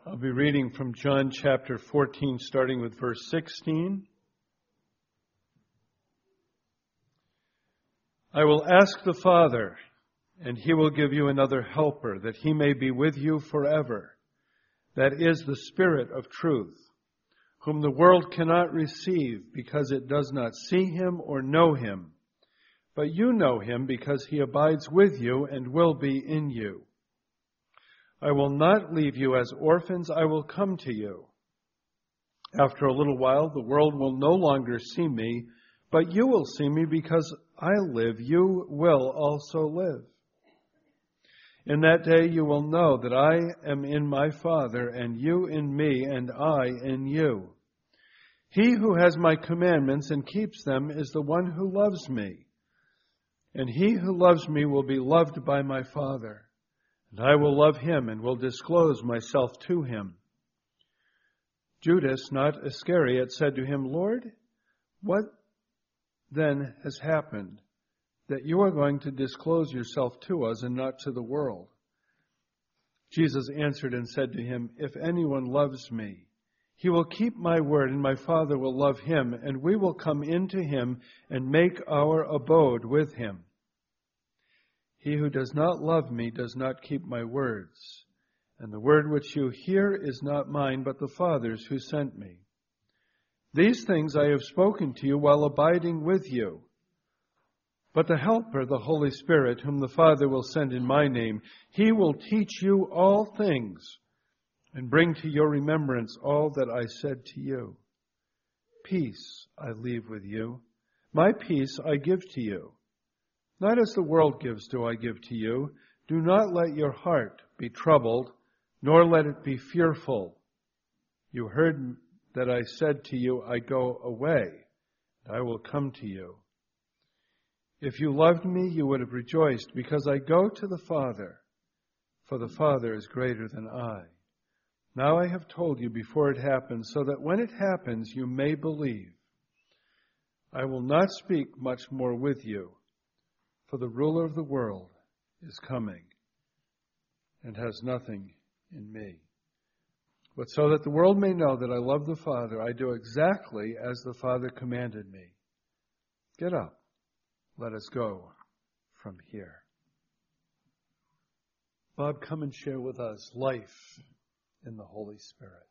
I'll be reading from John chapter 14, starting with verse 16. I will ask the Father, and he will give you another helper, that he may be with you forever. That is the Spirit of truth, whom the world cannot receive, because it does not see him or know him. But you know him, because he abides with you and will be in you. I will not leave you as orphans, I will come to you. After a little while, the world will no longer see me, but you will see me because I live, you will also live. In that day you will know that I am in my Father, and you in me, and I in you. He who has my commandments and keeps them is the one who loves me. And he who loves me will be loved by my Father. And I will love him and will disclose myself to him. Judas, not Iscariot, said to him, Lord, what then has happened that you are going to disclose yourself to us and not to the world? Jesus answered and said to him, if anyone loves me, he will keep my word, and my Father will love him, and we will come into him and make our abode with him. He who does not love me does not keep my words, and the word which you hear is not mine, but the Father's who sent me. These things I have spoken to you while abiding with you. But the Helper, the Holy Spirit, whom the Father will send in my name, he will teach you all things and bring to your remembrance all that I said to you. Peace I leave with you. My peace I give to you. Not as the world gives do I give to you. Do not let your heart be troubled, nor let it be fearful. You heard that I said to you, I go away, and I will come to you. If you loved me, you would have rejoiced, because I go to the Father, for the Father is greater than I. Now I have told you before it happens, so that when it happens, you may believe. I will not speak much more with you, for the ruler of the world is coming and has nothing in me. But so that the world may know that I love the Father, I do exactly as the Father commanded me. Get up, let us go from here. Bob, come and share with us life in the Holy Spirit.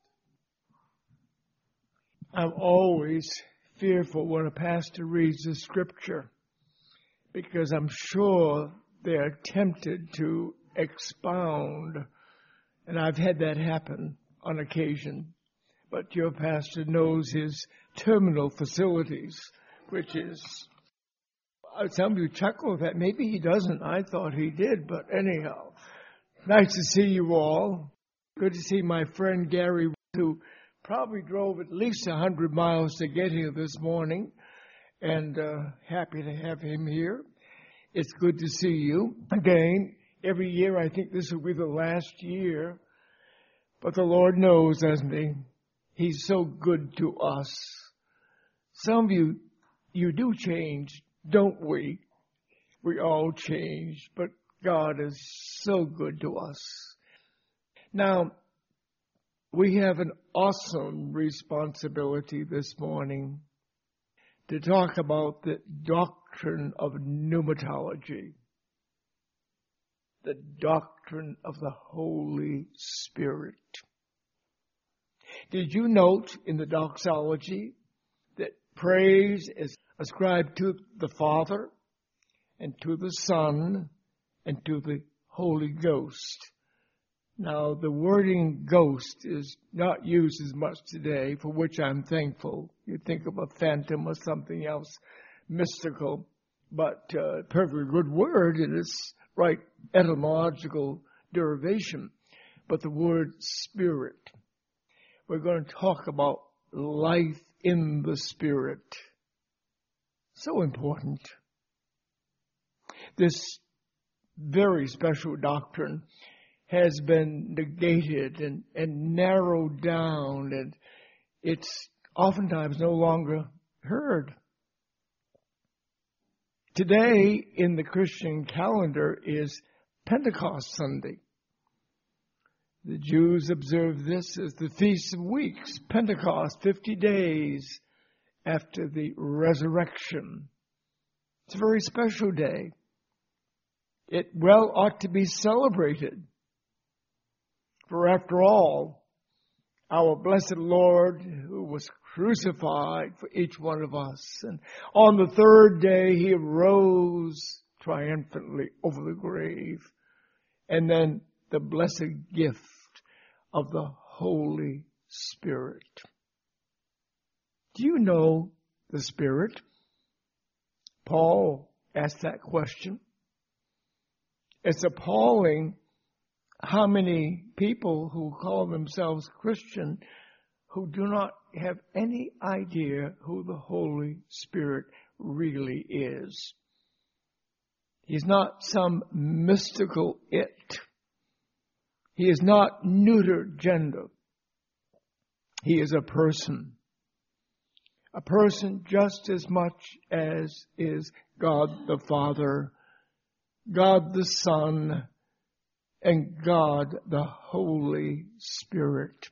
I'm always fearful when a pastor reads the scripture, because I'm sure they're tempted to expound, and I've had that happen on occasion. But your pastor knows his terminal facilities, which is, some of you chuckle at that. Maybe he doesn't. I thought he did, but anyhow. Nice to see you all. Good to see my friend Gary, who probably drove at least 100 miles to get here this morning. And happy to have him here. It's good to see you again. Every year I think this will be the last year. But the Lord knows, doesn't he? He's so good to us. Some of you do change, don't we? We all change, but God is so good to us. Now, we have an awesome responsibility this morning to talk about the doctrine of pneumatology, the doctrine of the Holy Spirit. Did you note in the doxology that praise is ascribed to the Father and to the Son and to the Holy Ghost? Now, the wording ghost is not used as much today, for which I'm thankful. You think of a phantom or something else mystical, but perfectly good word in its right etymological derivation. But the word spirit, we're going to talk about life in the Spirit. So important. This very special doctrine has been negated and narrowed down, and it's oftentimes no longer heard. Today in the Christian calendar is Pentecost Sunday. The Jews observe this as the Feast of Weeks, Pentecost, 50 days after the resurrection. It's a very special day. It well ought to be celebrated. For after all, our blessed Lord, who was crucified for each one of us, and on the third day he arose triumphantly over the grave, and then the blessed gift of the Holy Spirit. Do you know the Spirit? Paul asked that question. It's appalling how many people who call themselves Christian who do not have any idea who the Holy Spirit really is. He's not some mystical it. He is not neuter gender. He is a person. A person just as much as is God the Father, God the Son, and God the Holy Spirit.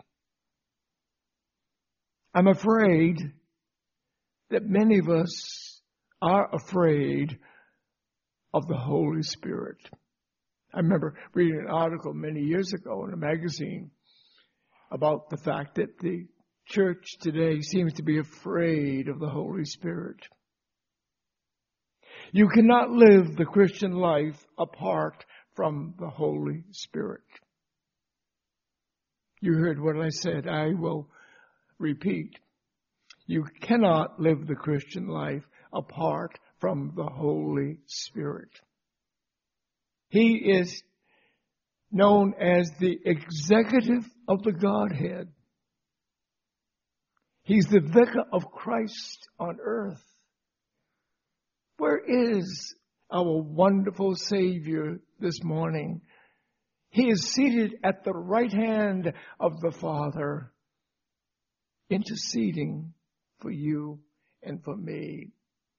I'm afraid that many of us are afraid of the Holy Spirit. I remember reading an article many years ago in a magazine about the fact that the church today seems to be afraid of the Holy Spirit. You cannot live the Christian life apart from the Holy Spirit. You heard what I said. I will repeat. You cannot live the Christian life apart from the Holy Spirit. He is known as the executive of the Godhead. He's the vicar of Christ on earth. Where is our wonderful Savior this morning? He is seated at the right hand of the Father, interceding for you and for me.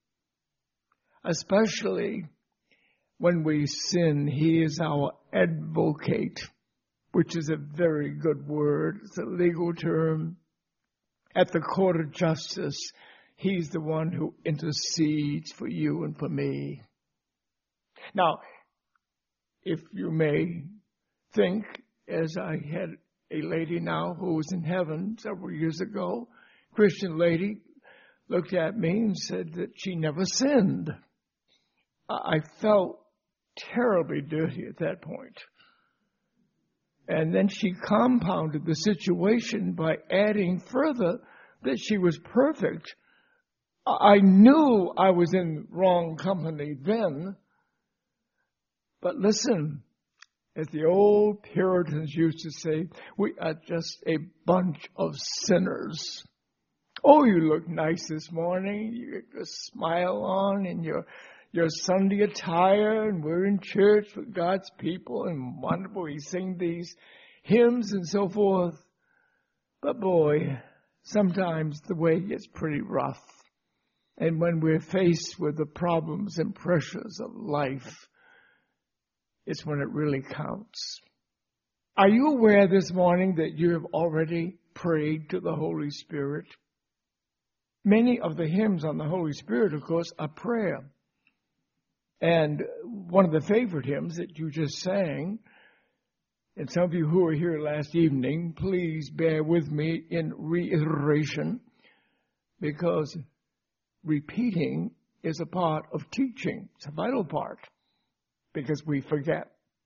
Especially when we sin, He is our advocate, which is a very good word. It's a legal term. At the court of justice, He's the one who intercedes for you and for me. Now, if you may think, as I had a lady now who was in heaven several years ago, Christian lady, looked at me and said that she never sinned. I felt terribly dirty at that point. And then she compounded the situation by adding further that she was perfect. I knew I was in wrong company then. But listen, as the old Puritans used to say, we are just a bunch of sinners. Oh, you look nice this morning. You get a smile on in your Sunday attire, and we're in church with God's people, and wonderful. We sing these hymns and so forth. But boy, sometimes the way gets pretty rough. And when we're faced with the problems and pressures of life, it's when it really counts. Are you aware this morning that you have already prayed to the Holy Spirit? Many of the hymns on the Holy Spirit, of course, are prayer. And one of the favorite hymns that you just sang, and some of you who were here last evening, please bear with me in reiteration, because repeating is a part of teaching. It's a vital part, because we forget.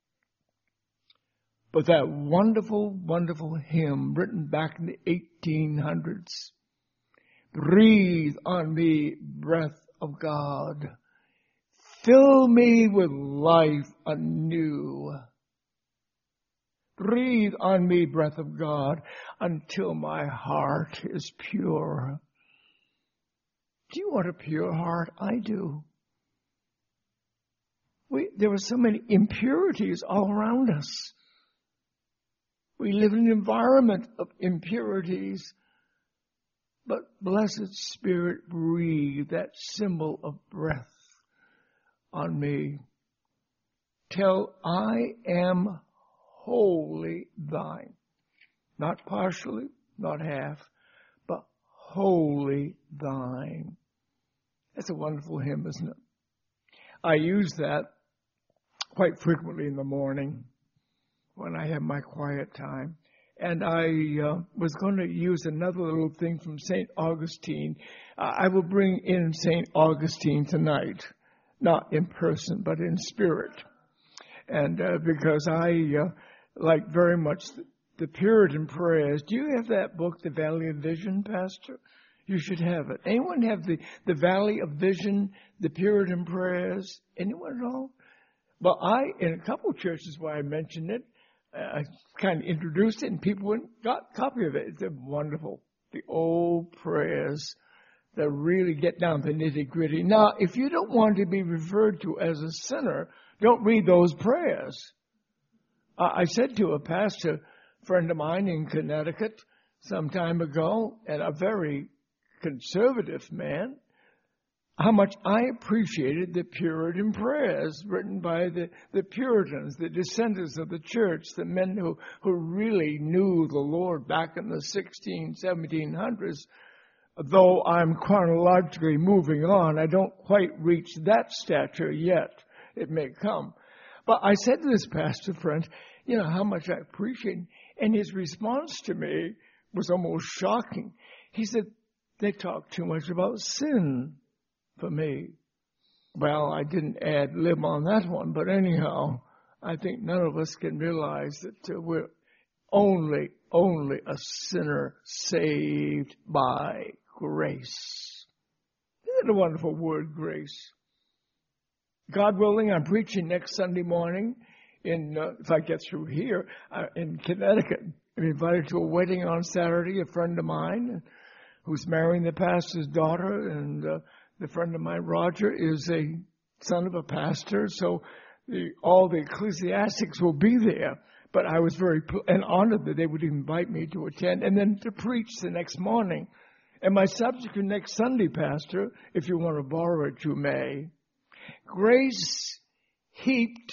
But that wonderful, wonderful hymn written back in the 1800s, breathe on me, breath of God. Fill me with life anew. Breathe on me, breath of God, until my heart is pure. Do you want a pure heart? I do. There are so many impurities all around us. We live in an environment of impurities. But blessed Spirit, breathe that symbol of breath on me till I am wholly thine. Not partially, not half, but wholly thine. That's a wonderful hymn, isn't it? I use that quite frequently in the morning when I have my quiet time. And I was going to use another little thing from St. Augustine. I will bring in St. Augustine tonight, not in person, but in spirit. And because I like very much the Puritan prayers. Do you have that book, The Valley of Vision, Pastor? You should have it. Anyone have the Valley of Vision, the Puritan prayers? Anyone at all? Well, in a couple of churches where I mentioned it, I kind of introduced it and people went, got a copy of it. It's wonderful. The old prayers that really get down to the nitty gritty. Now, if you don't want to be referred to as a sinner, don't read those prayers. I said to a pastor friend of mine in Connecticut some time ago, and a very conservative man, how much I appreciated the Puritan prayers written by the Puritans, the descendants of the church, the men who really knew the Lord back in the 1700s. Though I'm chronologically moving on, I don't quite reach that stature yet. It may come. But I said to this pastor friend, you know, how much I appreciate it. And his response to me was almost shocking. He said, they talk too much about sin for me. Well, I didn't ad lib on that one, but anyhow, I think none of us can realize that we're only a sinner saved by grace. Isn't it a wonderful word, grace? God willing, I'm preaching next Sunday morning if I get through here, in Connecticut. I'm invited to a wedding on Saturday, a friend of mine who's marrying the pastor's daughter, and the friend of mine, Roger, is a son of a pastor, so all the ecclesiastics will be there. But I was very honored that they would invite me to attend and then to preach the next morning. And my subject for next Sunday, Pastor, if you want to borrow it, you may. Grace heaped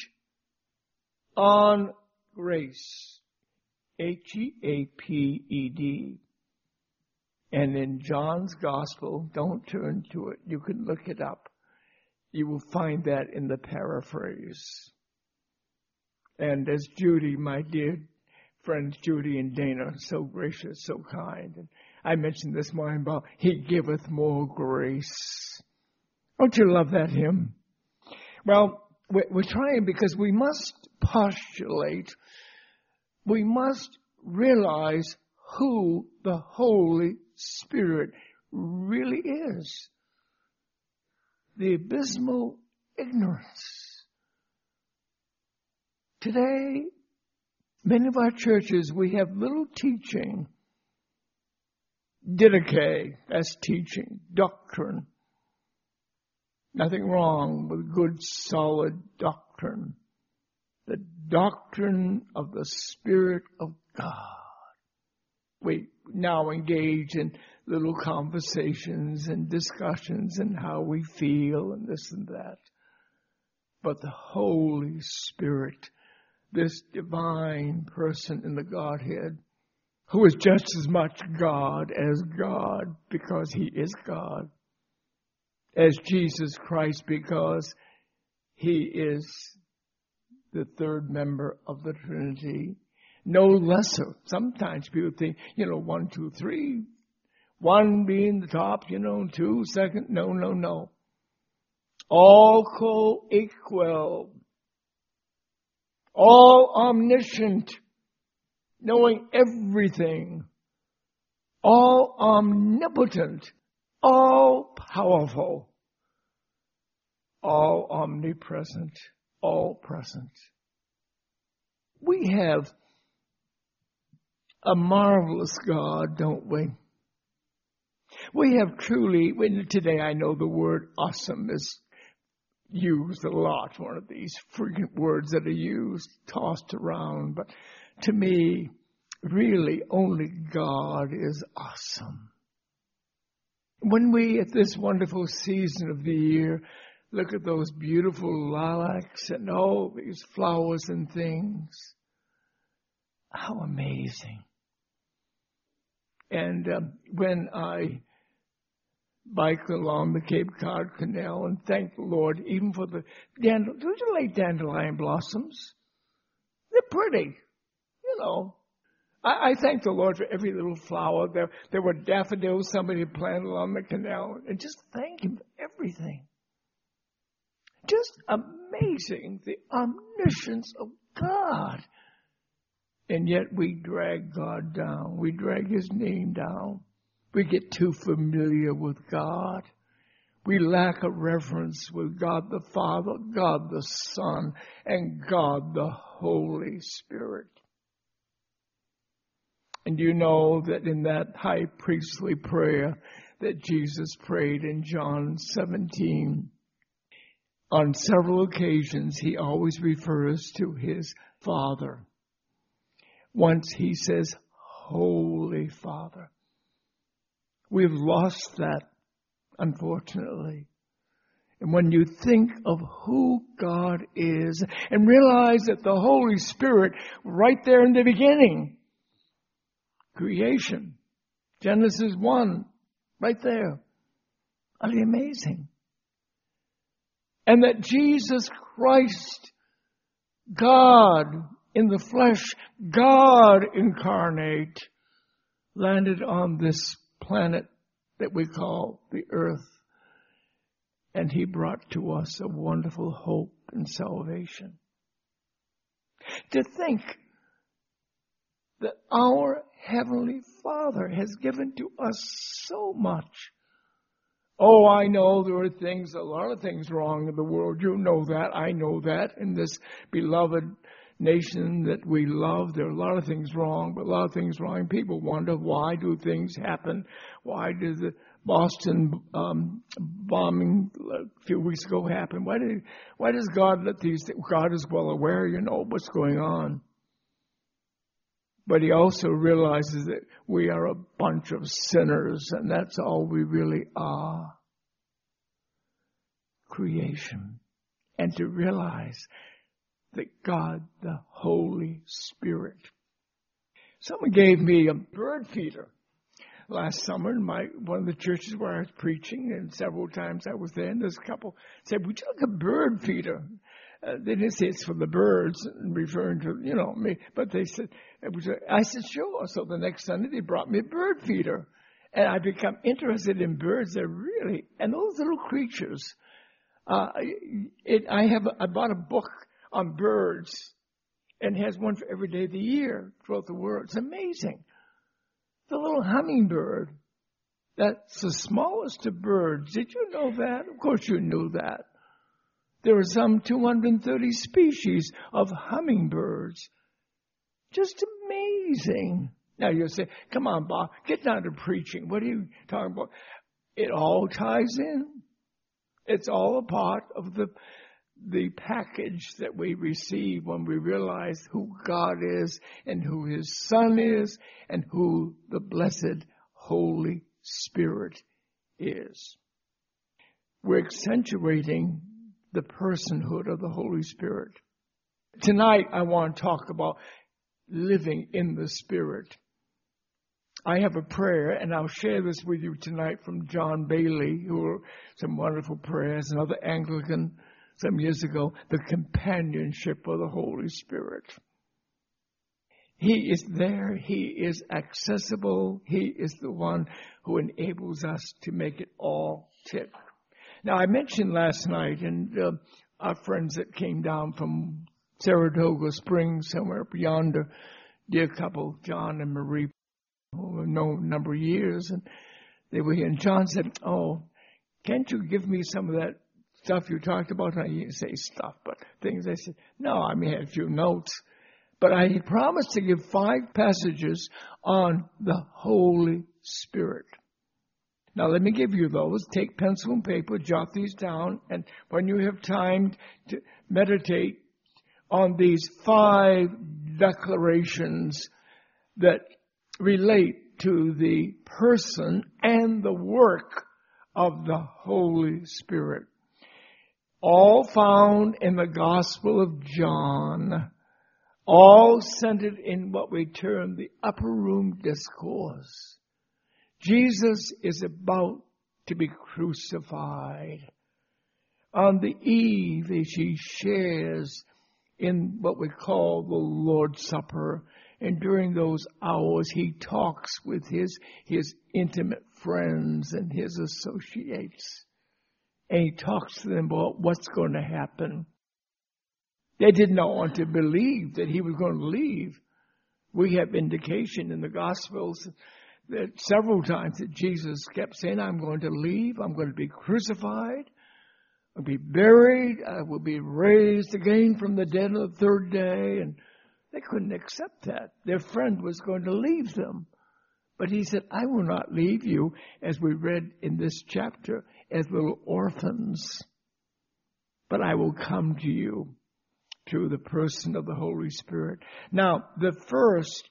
on grace. Heaped. And in John's Gospel, don't turn to it. You can look it up. You will find that in the paraphrase. And as Judy, my dear friends Judy and Dana, so gracious, so kind. And I mentioned this morning about He giveth more grace. Don't you love that hymn? Well, we're trying because we must postulate, we must realize who the Holy Spirit really is. The abysmal ignorance. Today, many of our churches, we have little teaching. Didache, that's teaching, doctrine. Nothing wrong with good, solid doctrine. The doctrine of the Spirit of God. We now engage in little conversations and discussions and how we feel and this and that. But the Holy Spirit, this divine person in the Godhead, who is just as much God as God because He is God, as Jesus Christ because He is the third member of the Trinity. No lesser. Sometimes people think, 1, 2, 3. 1 being the top, 2, second. No. All co-equal. All omniscient. Knowing everything. All omnipotent. All powerful. All omnipresent. All present. We have a marvelous God, don't we? We have truly, today I know the word awesome is used a lot, one of these frequent words that are used, tossed around, but to me, really only God is awesome. When we, at this wonderful season of the year, look at those beautiful lilacs and all these flowers and things, How amazing. And when I bike along the Cape Cod Canal and thank the Lord even for the dandelion blossoms. They're pretty, you know. I thank the Lord for every little flower. There were daffodils somebody planted along the canal, and just thank Him for everything. Just amazing, the omniscience of God. And yet we drag God down. We drag His name down. We get too familiar with God. We lack a reverence with God the Father, God the Son, and God the Holy Spirit. And you know that in that high priestly prayer that Jesus prayed in John 17, on several occasions He always refers to His Father. Once He says, Holy Father. We've lost that, unfortunately. And when you think of who God is and realize that the Holy Spirit, right there in the beginning, creation, Genesis 1, right there, utterly amazing. And that Jesus Christ, God in the flesh, God incarnate, landed on this planet that we call the earth. And He brought to us a wonderful hope and salvation. To think that our Heavenly Father has given to us so much. Oh, I know there are a lot of things wrong in the world. You know that. I know that. In this beloved nation that we love, there are a lot of things wrong, but a lot of things wrong. People wonder, why do things happen? Why did the Boston bombing a few weeks ago happen? Why does God let these things? God is well aware, you know, what's going on. But He also realizes that we are a bunch of sinners, and that's all we really are. Creation. And to realize that God, the Holy Spirit. Someone gave me a bird feeder last summer in one of the churches where I was preaching, and several times I was there, and this couple said, would you like a bird feeder? They didn't say it's for the birds, referring to, you know, me, but they said, I said, sure. So the next Sunday they brought me a bird feeder. And I become interested in birds. They're really, and those little creatures. I bought a book on birds, and it has one for every day of the year throughout the world. It's amazing. The little hummingbird, that's the smallest of birds. Did you know that? Of course you knew that. There are some 230 species of hummingbirds. Just amazing. Now you say, come on, Bob, get down to preaching. What are you talking about? It all ties in. It's all a part of the package that we receive when we realize who God is and who His Son is and who the blessed Holy Spirit is. We're accentuating the personhood of the Holy Spirit. Tonight I want to talk about living in the Spirit. I have a prayer, and I'll share this with you tonight from John Bailey, who wrote some wonderful prayers, another Anglican some years ago, the companionship of the Holy Spirit. He is there. He is accessible. He is the one who enables us to make it all tick. Now, I mentioned last night, and our friends that came down from Saratoga Springs, somewhere up yonder, dear couple, John and Marie, who I've known a number of years, and they were here. And John said, oh, can't you give me some of that stuff you talked about? And I didn't say stuff, but things. I said, no, I had a few notes. But I promised to give 5 passages on the Holy Spirit. Now, let me give you those. Take pencil and paper, jot these down, and when you have time to meditate on these 5 declarations that relate to the person and the work of the Holy Spirit. All found in the Gospel of John. all centered in what we term the upper room discourse. Jesus is about to be crucified. On the eve, as he shares in what we call the Lord's Supper, and during those hours, he talks with his intimate friends and his associates. And he talks to them about what's going to happen. They did not want to believe that he was going to leave. We have indication in the Gospels that several times that Jesus kept saying, I'm going to leave, I'm going to be crucified, I'll be buried, I will be raised again from the dead on the third day. And they couldn't accept that. Their friend was going to leave them. But he said, I will not leave you, as we read in this chapter, as little orphans. But I will come to you through the person of the Holy Spirit. Now, the first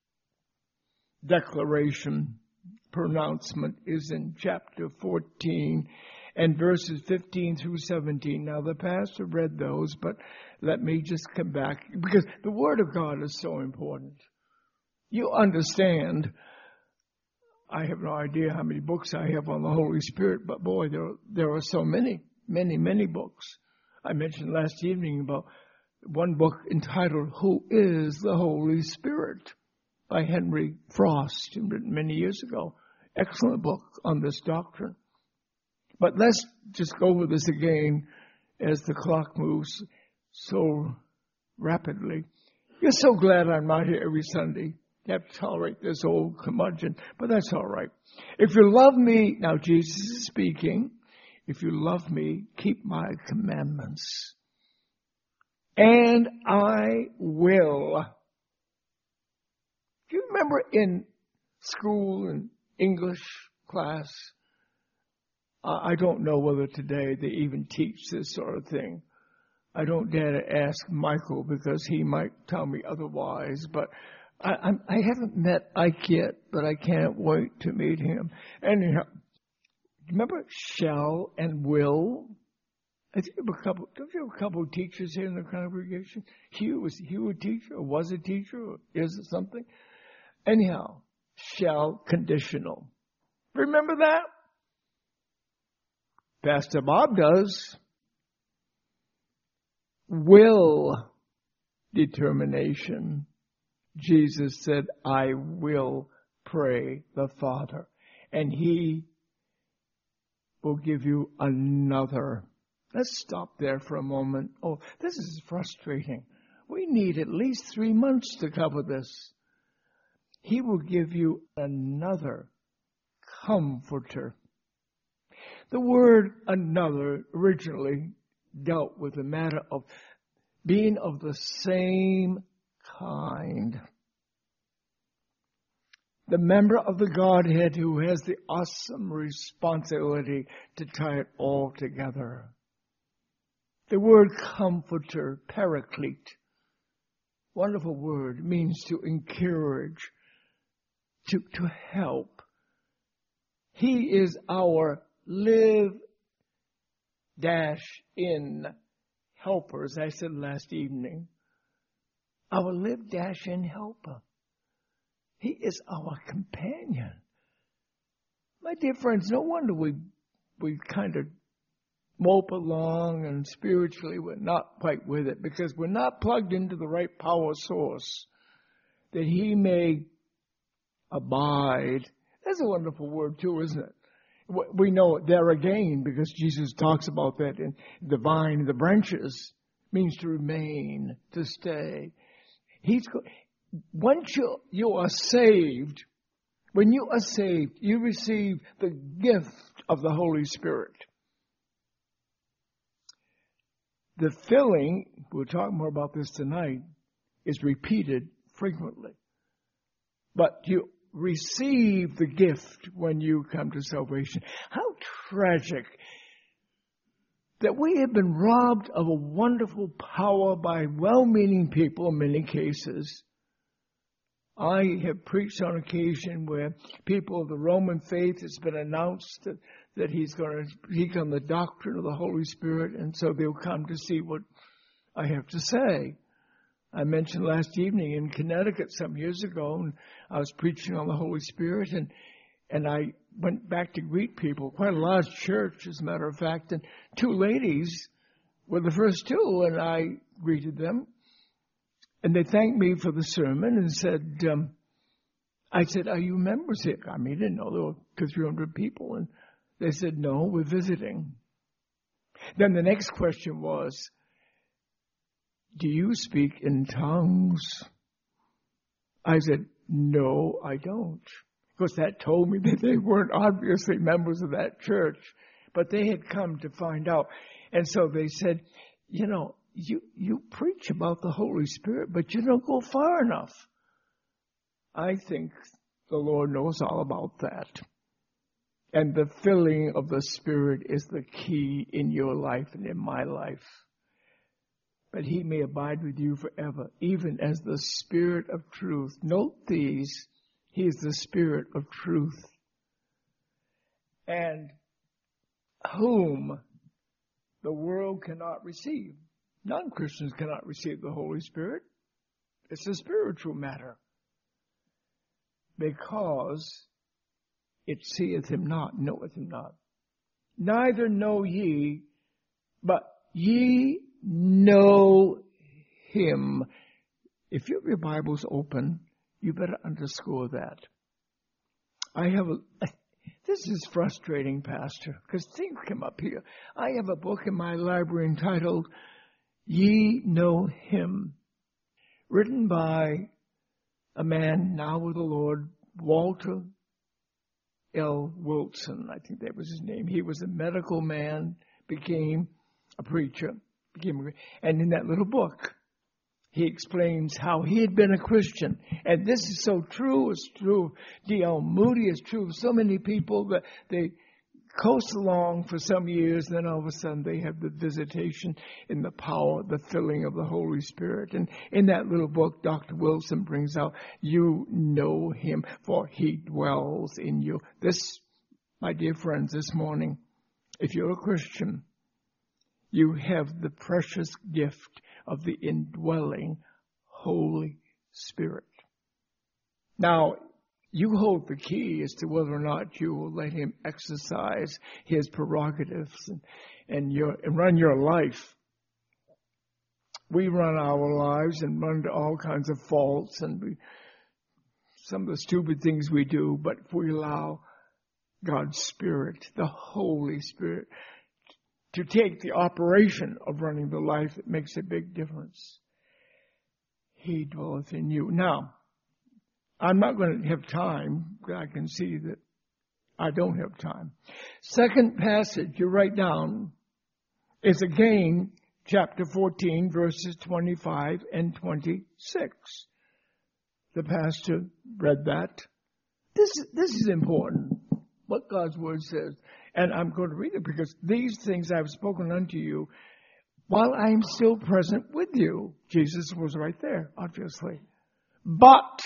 declaration, pronouncement, is in chapter 14 and verses 15 through 17. Now, the pastor read those, but let me just come back, because the Word of God is so important. You understand, I have no idea how many books I have on the Holy Spirit, but boy, there are so many books. I mentioned last evening about one book entitled, Who is the Holy Spirit? By Henry Frost, written many years ago. Excellent book on this doctrine. But let's just go over this again as the clock moves so rapidly. You're so glad I'm not here every Sunday. You have to tolerate this old curmudgeon, but that's all right. If you love me, now Jesus is speaking, if you love me, keep my commandments. And I will. Do you remember in school and English class, I don't know whether today they even teach this sort of thing. I don't dare to ask Michael because he might tell me otherwise, but I haven't met Ike yet, but I can't wait to meet him. Anyhow, remember shall and will? Don't you have a couple of teachers here in the congregation? Hugh a teacher, or was a teacher, or is it something? Anyhow, shall conditional. Remember that? Pastor Bob does. Will determination. Jesus said, I will pray the Father, and he will give you another. Let's stop there for a moment. Oh, this is frustrating. We need at least 3 months to cover this. He will give you another comforter. The word another originally dealt with the matter of being of the same kind. The member of the Godhead who has the awesome responsibility to tie it all together. The word comforter, paraclete, wonderful word, means to encourage, to help. He is our live-in helper, as I said last evening. Our live-in helper. He is our companion. My dear friends, no wonder we kind of mope along and spiritually we're not quite with it because we're not plugged into the right power source that he may abide. That's a wonderful word too, isn't it? We know it there again because Jesus talks about that in the vine, the branches means to remain, to stay. Once you are saved, when you are saved, you receive the gift of the Holy Spirit. The filling, we'll talk more about this tonight, is repeated frequently. But you receive the gift when you come to salvation. How tragic that we have been robbed of a wonderful power by well-meaning people in many cases. I have preached on occasion where people of the Roman faith, it's been announced that he's going to speak on the doctrine of the Holy Spirit, and so they'll come to see what I have to say. I mentioned last evening in Connecticut some years ago, and I was preaching on the Holy Spirit, and I went back to greet people, quite a large church, as a matter of fact, and two ladies were the first two, and I greeted them, and they thanked me for the sermon and said, I said, are you members here? I mean, I didn't know there were 200-300 people, and they said, no, we're visiting. Then the next question was, do you speak in tongues? I said, no, I don't. Of course, that told me that they weren't obviously members of that church, but they had come to find out. And so they said, you know, you preach about the Holy Spirit, but you don't go far enough. I think the Lord knows all about that. And the filling of the Spirit is the key in your life and in my life. But He may abide with you forever, even as the Spirit of truth. Note these. He is the Spirit of truth. And whom the world cannot receive. Non-Christians cannot receive the Holy Spirit. It's a spiritual matter. Because it seeth Him not, knoweth Him not. Neither know ye, but ye know Him. If you have your Bibles open, you better underscore that. This is frustrating, Pastor, because things come up here. I have a book in my library entitled, Ye Know Him, written by a man now with the Lord, Walter L. Wilson, I think that was his name. He was a medical man, became a preacher, and in that little book, he explains how he had been a Christian. And this is so true. It's true of D.L. Moody. It's true of so many people that they coast along for some years, and then all of a sudden they have the visitation in the power, the filling of the Holy Spirit. And in that little book, Dr. Wilson brings out, you know Him, for He dwells in you. This, my dear friends, this morning, if you're a Christian, you have the precious gift of the indwelling Holy Spirit. Now, you hold the key as to whether or not you will let Him exercise His prerogatives and run your life. We run our lives and run to all kinds of faults and some of the stupid things we do, but if we allow God's Spirit, the Holy Spirit, to take the operation of running the life, it makes a big difference. He dwelleth in you. Now, I'm not going to have time, because I can see that I don't have time. Second passage you write down is again chapter 14, verses 25 and 26. The pastor read that. This is important, what God's Word says. And I'm going to read it because these things I've spoken unto you while I am still present with you. Jesus was right there, obviously. But,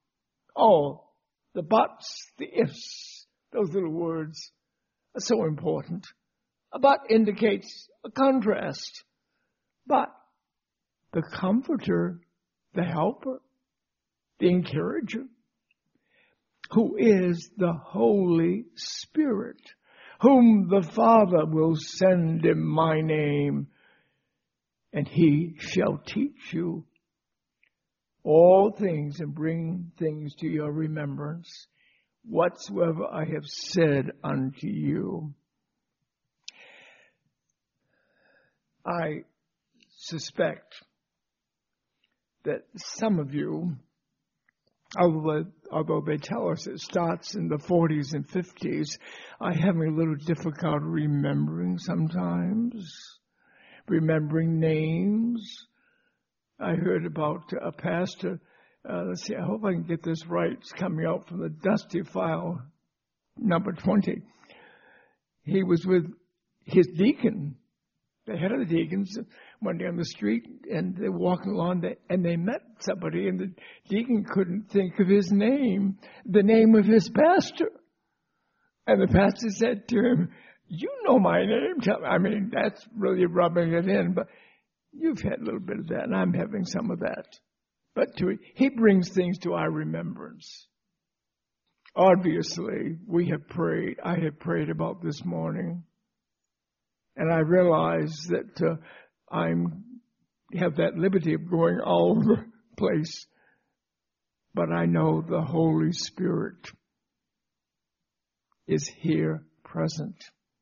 the buts, the ifs, those little words are so important. A but indicates a contrast. But the Comforter, the Helper, the Encourager, who is the Holy Spirit, whom the Father will send in my name, and He shall teach you all things and bring things to your remembrance, whatsoever I have said unto you. I suspect that some of you, although they tell us it starts in the 40s and 50s, are having a little difficulty remembering sometimes, remembering names. I heard about a pastor, let's see, I hope I can get this right. It's coming out from the Dusty File, number 20. He was with his deacon, the head of the deacons, one day on the street, and they're walking along, and they met somebody, and the deacon couldn't think of his name, the name of his pastor. And the pastor said to him, you know my name. I mean, that's really rubbing it in, but You've had a little bit of that, and I'm having some of that. But He brings things to our remembrance. Obviously, we have prayed. I have prayed about this morning. And I realize that I have that liberty of going all over the place. But I know the Holy Spirit is here present.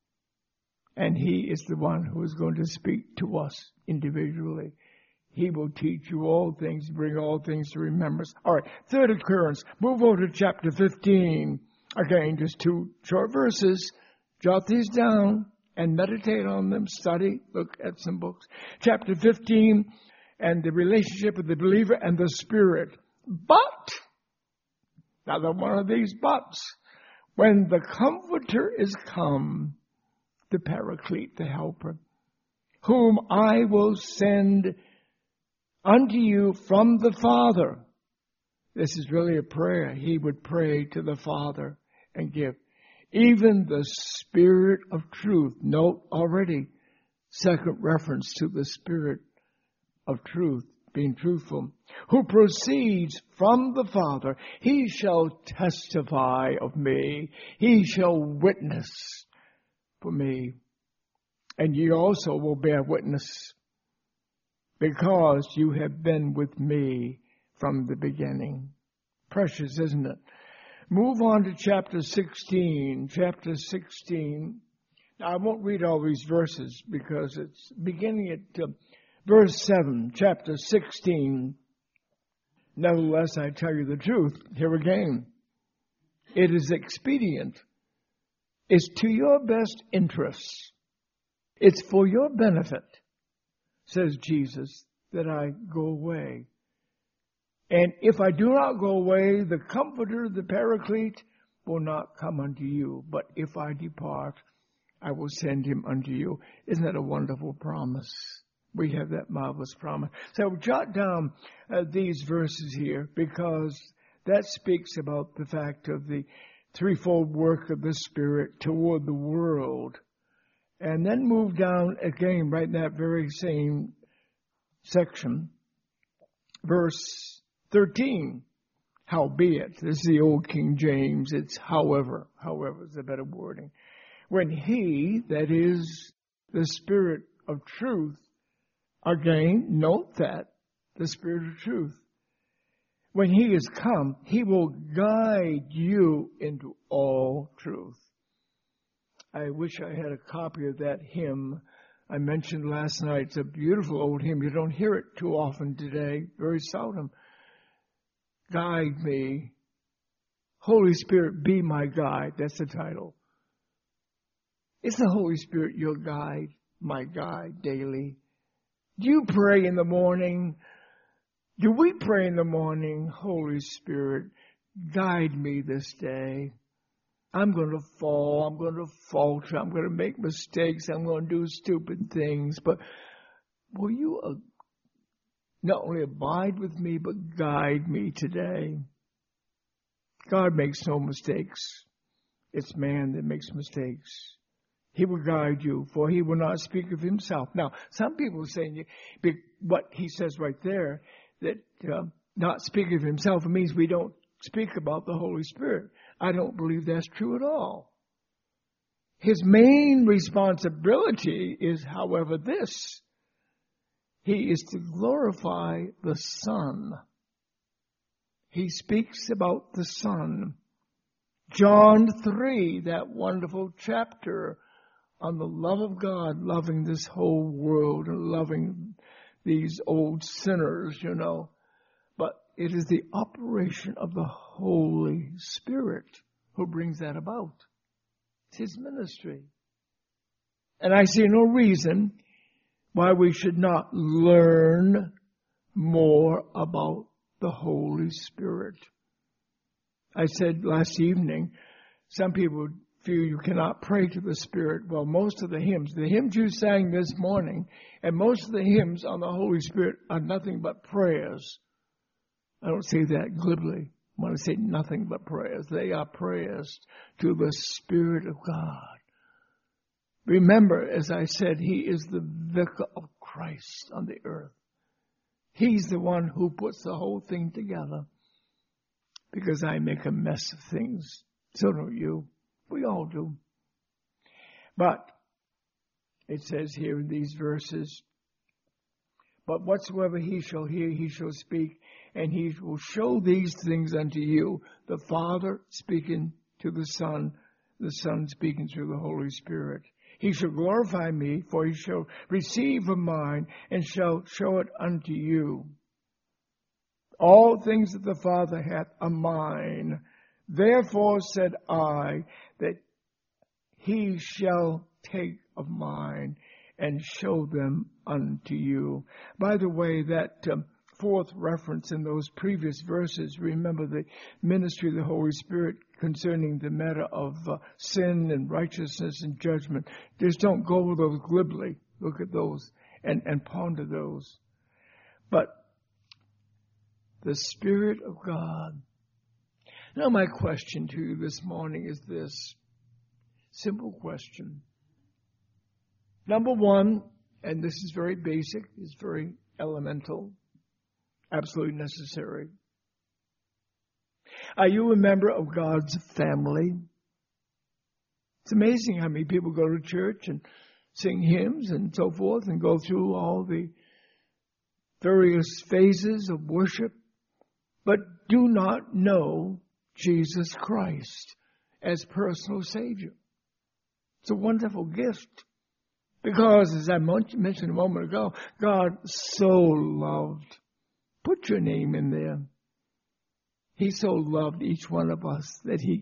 And He is the one who is going to speak to us individually. He will teach you all things, bring all things to remembrance. All right, third occurrence. Move over to chapter 15. Again, just 2 short verses. Jot these down and meditate on them. Study, look at some books. Chapter 15, and the relationship of the believer and the Spirit. But, another one of these buts, when the Comforter is come, the Paraclete, the Helper, whom I will send unto you from the Father. This is really a prayer. He would pray to the Father and give. Even the Spirit of truth. Note already, second reference to the Spirit of truth, being truthful. Who proceeds from the Father. He shall testify of me. He shall witness for me. And ye also will bear witness, because you have been with me from the beginning. Precious, isn't it? Move on to chapter 16. Chapter 16. Now, I won't read all these verses because it's beginning at verse 7, chapter 16. Nevertheless, I tell you the truth. Here again. It is expedient. It's to your best interests. It's for your benefit, says Jesus, that I go away. And if I do not go away, the Comforter, the Paraclete, will not come unto you. But if I depart, I will send him unto you. Isn't that a wonderful promise? We have that marvelous promise. So jot down these verses here, because that speaks about the fact of the threefold work of the Spirit toward the world. And then move down again, right in that very same section, verse 13. Howbeit, this is the old King James, it's however is the better wording. When He, that is the Spirit of truth, again, note that, the Spirit of truth, when He is come, He will guide you into all truth. I wish I had a copy of that hymn I mentioned last night. It's a beautiful old hymn. You don't hear it too often today, very seldom. Guide me. Holy Spirit, be my guide. That's the title. Is the Holy Spirit your guide, my guide daily? Do you pray in the morning? Do we pray in the morning? Holy Spirit, guide me this day. I'm going to fall. I'm going to falter. I'm going to make mistakes. I'm going to do stupid things. But will you not only abide with me, but guide me today? God makes no mistakes. It's man that makes mistakes. He will guide you, for He will not speak of Himself. Now, some people are saying what He says right there, that not speak of Himself, it means we don't speak about the Holy Spirit. I don't believe that's true at all. His main responsibility is, however, this. He is to glorify the Son. He speaks about the Son. John 3, that wonderful chapter on the love of God, loving this whole world and loving these old sinners, But it is the operation of the Holy Spirit who brings that about. It's His ministry. And I see no reason why we should not learn more about the Holy Spirit. I said last evening, some people feel you cannot pray to the Spirit. Well, most of the hymns you sang this morning, and most of the hymns on the Holy Spirit are nothing but prayers. I don't say that glibly. I want to say nothing but prayers. They are prayers to the Spirit of God. Remember, as I said, he is the vicar of Christ on the earth. He's the one who puts the whole thing together. Because I make a mess of things. So don't you. We all do. But it says here in these verses, but whatsoever he shall hear, he shall speak, and he will show these things unto you. The Father speaking to the Son speaking through the Holy Spirit. He shall glorify me, for he shall receive of mine, and shall show it unto you. All things that the Father hath are mine. Therefore said I, that he shall take of mine, and show them unto you. By the way, that fourth reference in those previous verses, remember the ministry of the Holy Spirit concerning the matter of sin and righteousness and judgment. Just don't go over those glibly. Look at those and ponder those. But the Spirit of God. Now my question to you this morning is this. Simple question. Number one, and this is very basic, it's very elemental, absolutely necessary. Are you a member of God's family? It's amazing how many people go to church and sing hymns and so forth and go through all the various phases of worship, but do not know Jesus Christ as personal Savior. It's a wonderful gift. Because, as I mentioned a moment ago, God so loved. Put your name in there. He so loved each one of us that he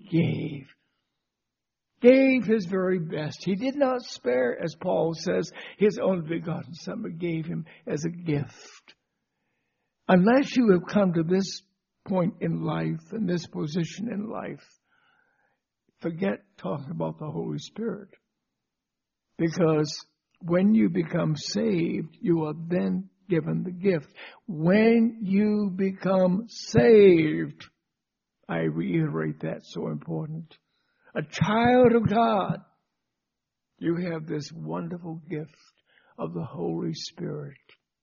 gave his very best. He did not spare, as Paul says, his only begotten Son, but gave him as a gift. Unless you have come to this point in life and this position in life, forget talking about the Holy Spirit. Because when you become saved, you are then given the gift. When you become saved, I reiterate that, so important. A child of God, you have this wonderful gift of the Holy Spirit.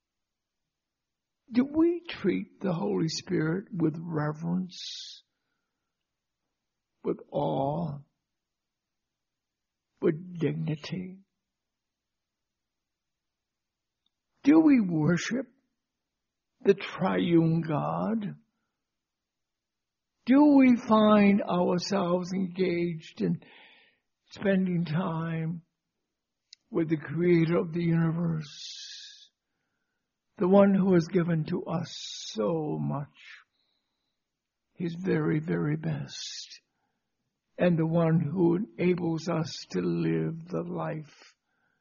Do we treat the Holy Spirit with reverence, with awe, with dignity? Do we worship the triune God? Do we find ourselves engaged in spending time with the Creator of the universe, the one who has given to us so much, his very, very best, and the one who enables us to live the life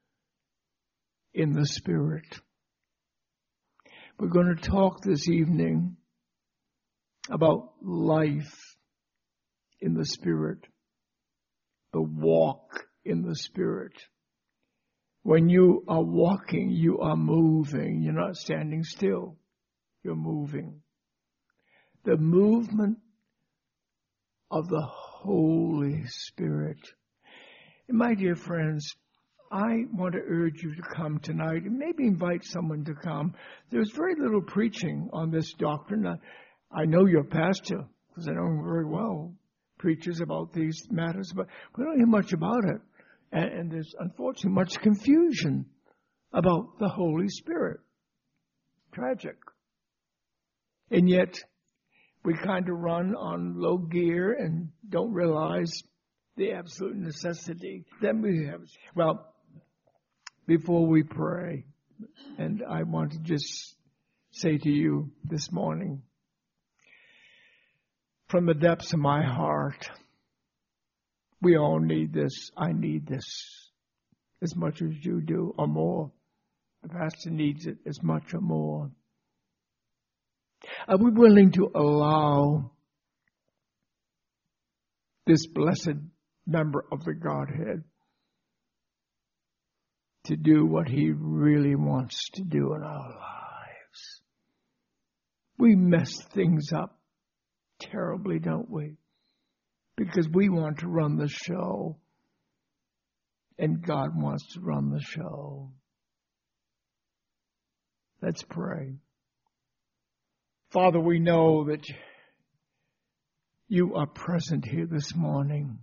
in the Spirit? We're going to talk this evening about life in the Spirit, the walk in the Spirit. When you are walking, you are moving. You're not standing still. You're moving. The movement of the Holy Spirit. And my dear friends, I want to urge you to come tonight and maybe invite someone to come. There's very little preaching on this doctrine. I know your pastor, because I know him very well, preaches about these matters, but we don't hear much about it. And there's unfortunately much confusion about the Holy Spirit. Tragic. And yet, we kind of run on low gear and don't realize the absolute necessity that we have. Well, before we pray, and I want to just say to you this morning, from the depths of my heart, we all need this. I need this as much as you do, or more. The pastor needs it as much or more. Are we willing to allow this blessed member of the Godhead to do what he really wants to do in our lives? We mess things up terribly, don't we? Because we want to run the show. and God wants to run the show. Let's pray. Father, we know that you are present here this morning.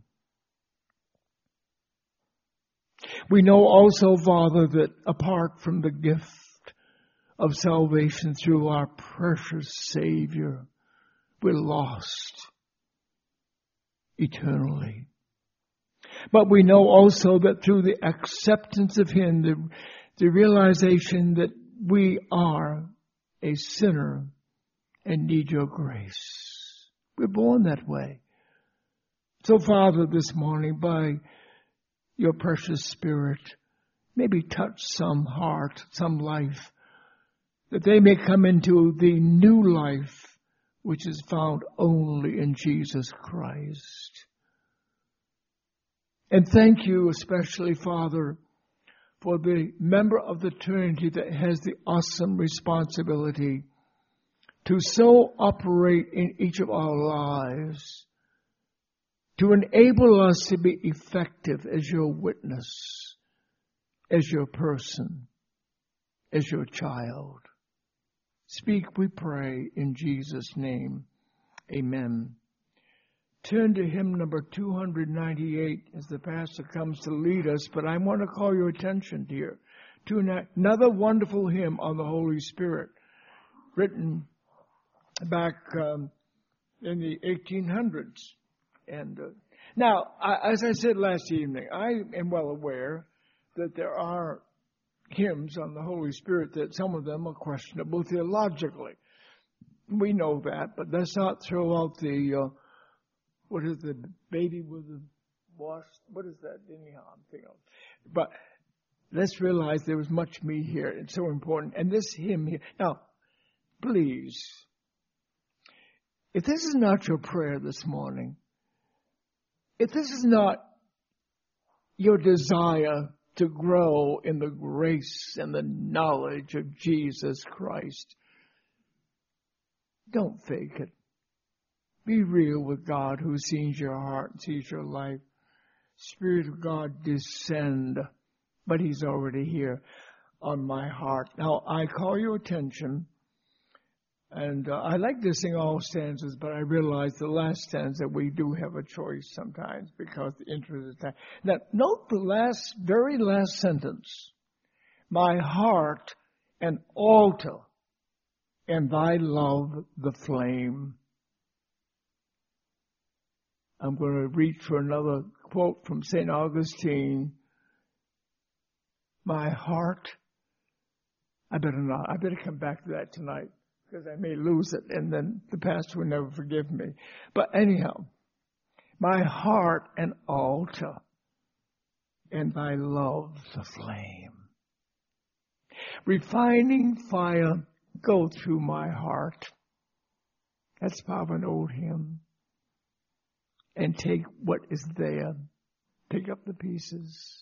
We know also, Father, that apart from the gift of salvation through our precious Savior, we're lost eternally. But we know also that through the acceptance of Him, the realization that we are a sinner and need your grace. We're born that way. So, Father, this morning, by your precious Spirit, maybe touch some heart, some life, that they may come into the new life which is found only in Jesus Christ. And thank you especially, Father, for the member of the Trinity that has the awesome responsibility to so operate in each of our lives, to enable us to be effective as your witness, as your person, as your child. Speak, we pray, in Jesus' name. Amen. Turn to hymn number 298 as the pastor comes to lead us, but I want to call your attention here to another wonderful hymn on the Holy Spirit, written back in the 1800s. And now, as I said last evening, I am well aware that there are hymns on the Holy Spirit that some of them are questionable theologically. We know that, but let's not throw out the, what is the baby with the wash? What is that? Anyhow, I'm thinking of. But let's realize there was much meat here. It's so important. And this hymn here. Now, please, if this is not your prayer this morning, if this is not your desire to grow in the grace and the knowledge of Jesus Christ, don't fake it. Be real with God who sees your heart and sees your life. Spirit of God, descend. But He's already here on my heart. Now, I call your attention, and I like to sing all stanzas, but I realize the last stanza we do have a choice sometimes because the interest of time. Now, note the very last sentence. My heart an altar, and thy love the flame. I'm going to reach for another quote from St. Augustine. My heart, I better come back to that tonight, because I may lose it, and then the pastor will never forgive me. But anyhow, my heart an altar, and thy love the flame. Refining fire, go through my heart. That's part of an old hymn. And take what is there. Pick up the pieces.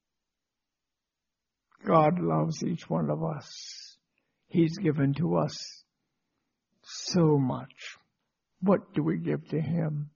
God loves each one of us. He's given to us so much. What do we give to Him?